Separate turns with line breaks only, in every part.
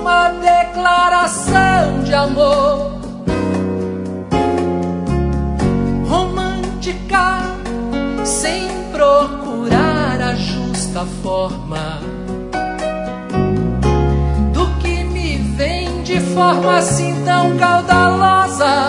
uma declaração de amor romântica, sem procurar a justa forma do que me vem de forma assim tão caudalosa.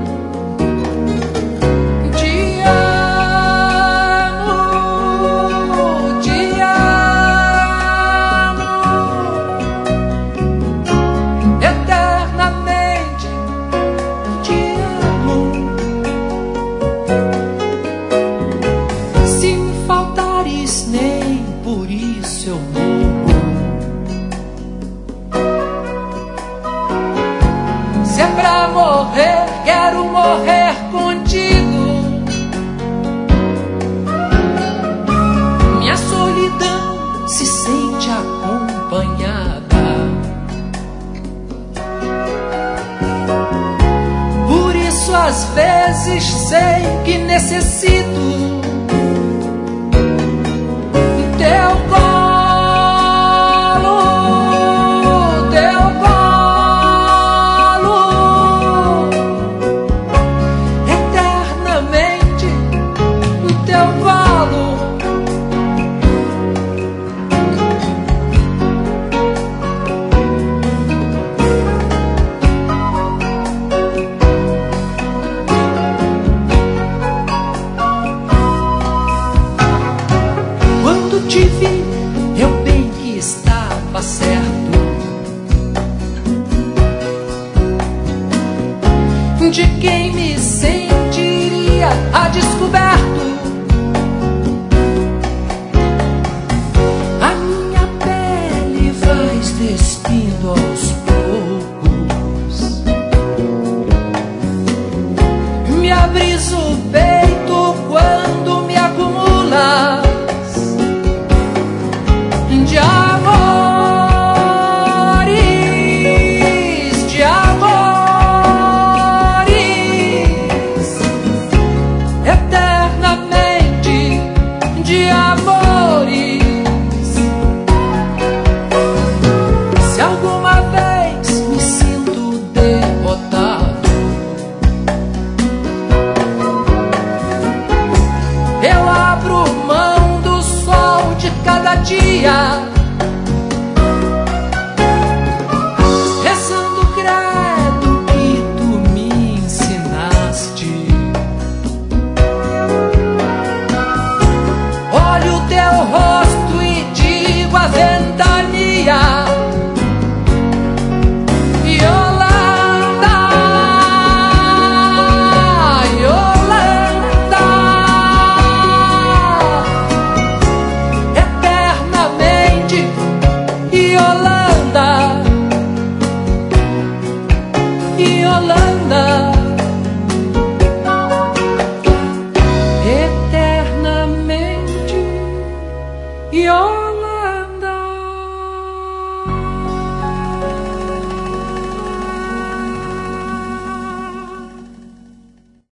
Se é pra morrer, quero morrer contigo. Minha solidão se sente acompanhada. Por isso às vezes sei que necessito teu colo, teu colo, eternamente o teu colo. Quando te vi, eu bem que estava certo de quem me sente